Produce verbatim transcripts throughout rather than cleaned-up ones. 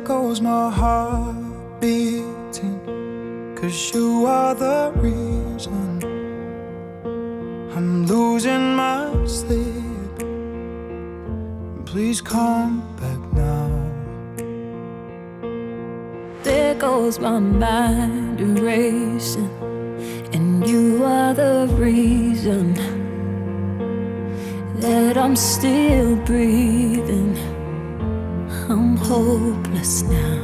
goes my heart beating, 'cause you are the reason I'm losing my sleep. Please come back now. There goes my mind erasing, and you are the reason that I'm still breathing. I'm hopeless now.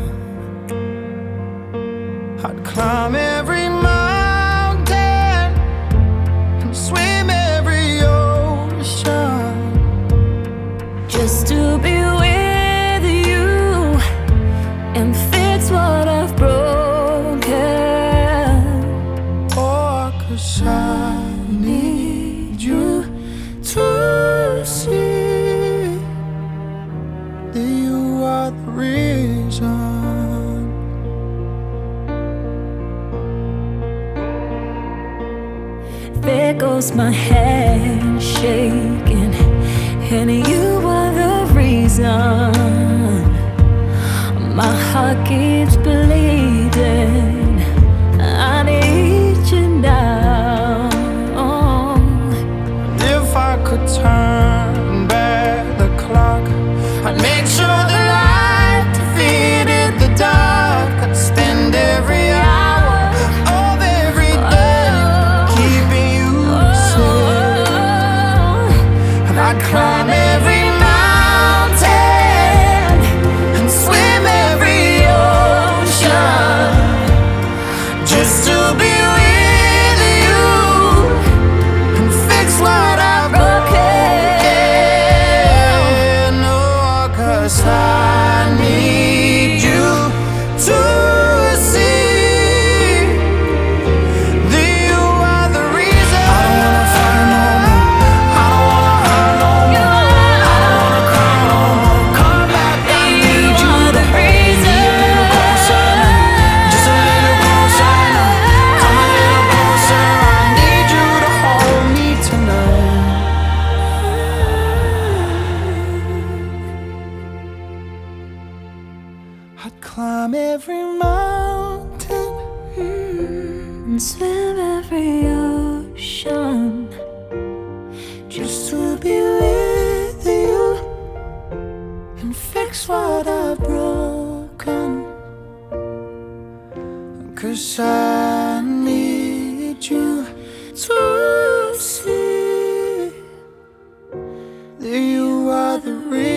I'd climb every mountain and swim every ocean just to be with you and fix what I've broken. Oh, 'cause I need you to see that you are the reason. There goes my hand shaking, and you are the reason my heart keeps bleeding. I need you now. If I could turn back the clock, I'd make sure the light defeated the dark. I'd spend every hour of every day keeping you safe, and I'd climb every mountain and swim every ocean just to be with you and fix what I've broken. Oh, 'cause I need you to see that you are the reason. I don't wanna fight no more, I don't wanna hurt no more, I don't wanna cry no more. Come back, I need you to reason. just a little closer now. Come a little closer, I need you to hold me tonight. I'd climb every mountain And swim every ocean just to be with you and fix what I've broken. 'Cause I need you to see that you are the reason.